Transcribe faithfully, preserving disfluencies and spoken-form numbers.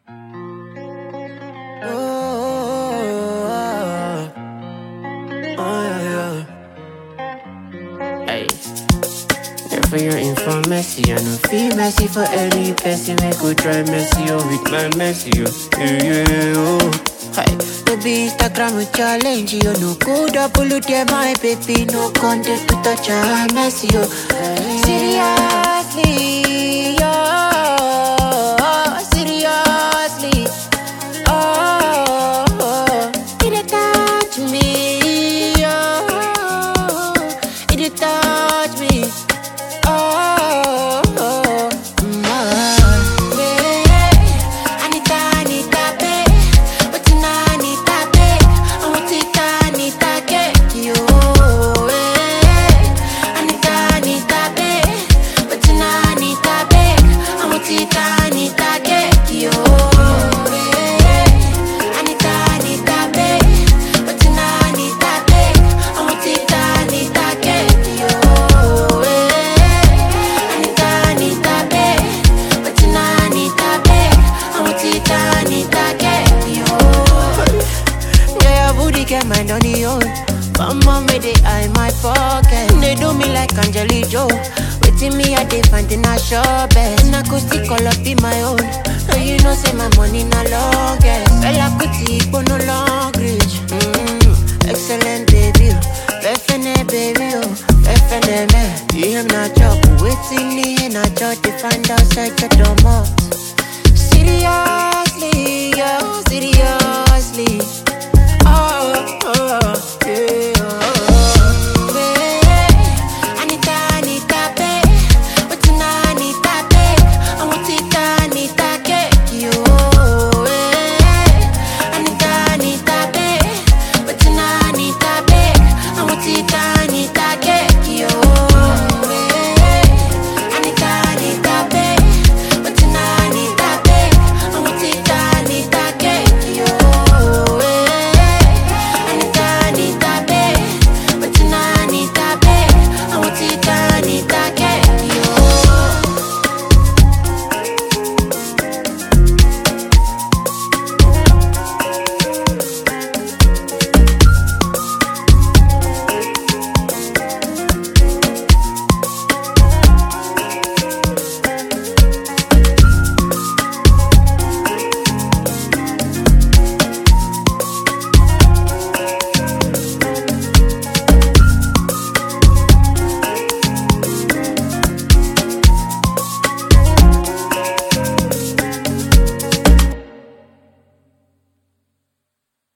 Oh, oh, yeah, yeah. Hey, yeah, for your information, I no feel messy for any person. We could try messy oh, with my messy oh. Yeah, yeah, oh. Hey, no be Instagram challenge, you no go double there, my baby. No content to touch a messy oh. Seriously, oh, seriously. Oh, oh, it touch me, oh, it touch me, oh, oh, mm, oh. Yeah, Anita, Anita, babe, but now Anita, babe, I want it, Anita, get you. Yeah, Anita, Anita, babe, but now Anita, babe, I want it, Anita, get you. Get my money on, but mom made it eye my pocket. They do me like Angeli Joe. Waiting me at the find in a shop best. And I could still call up in my own. So you know say my money no longest. Fella kuti but no long reach. Mm, excellent baby, perfect baby oh, perfect man. You am not job. Waiting me in a job to find outside the door.